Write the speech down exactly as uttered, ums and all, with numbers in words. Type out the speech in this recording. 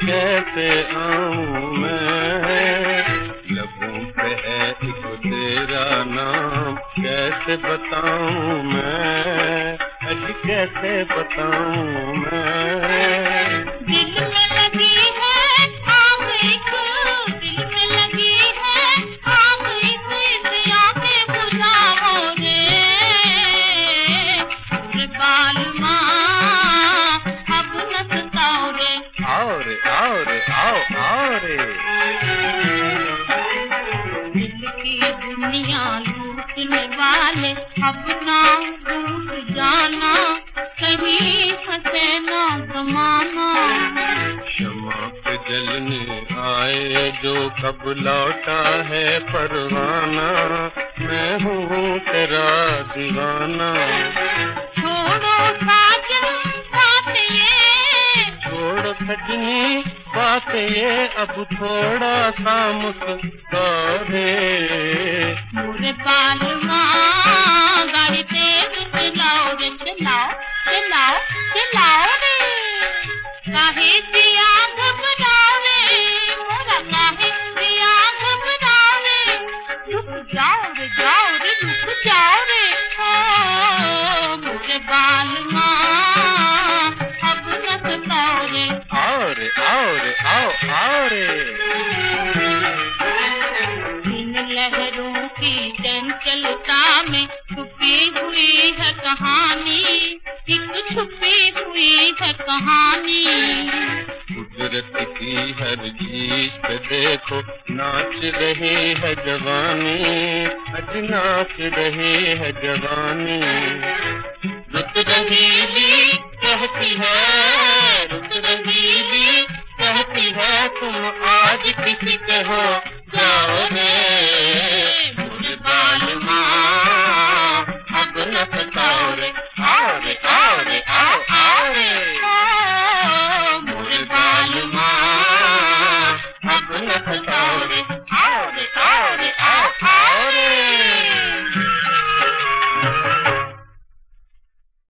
कैसे आऊं मैं, लबों पे है एक तेरा नाम, कैसे बताऊं मैं, आज कैसे बताऊं मैं। दिल में लगी है आग एक, दिल में लगी है आग एक, इसे आके बुझाओ रे, रे बालमा अब न सताओ रे। आओ रे आओ रे आओ आओ रे। दिल की दुनिया लूटने वाले अपना रूठ जाना, कहीं फंसे ना जमाना। शमा पे जलने आए जो कब लौटा है परवाना, मैं हूँ तेरा दीवाना। छोड़ो साजन बात ये, छोड़ो सजनी बात ये, अब थोड़ा सा मुस्कुरा रे। मोरे बालमा गाड़ी तेज चलाओ रे, चलाओ चलाओ चलाओ रे। काहे पिया घबराओ रे, मोरा काहे पिया घबराओ रे। रुक जाओ रे जाओ रे रुक जाओ रे, ओ मोरे बालमा अब न सताओ रे। आओ रे आओ रे आओ आओ रे। इन लहरों की चंचलता में छुपी हुई है कहानी, एक छुपी हुई है कहानी। कुदरत की हर चीज पे देखो नाच रही है जवानी, आज नाच रही है जवानी। रुत रही भी कहती है, रुत रही भी कहती है, तुम आज किसी के हो जाओ रे।